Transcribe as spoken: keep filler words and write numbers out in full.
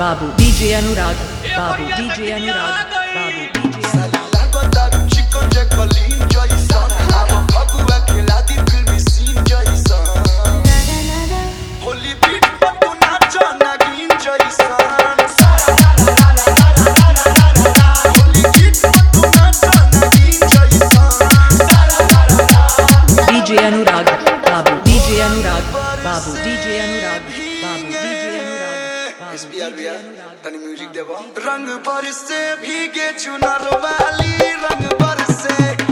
Babu D J Anurag, Babu D J Anurag, Babu D J Anurag. D J Anurag, Babu D J Anurag, Babu D J Anurag, Babu D J Anurag, S B R B R, tani music deba. रंग बरसे भीगे चुनर वाली रंग बरसे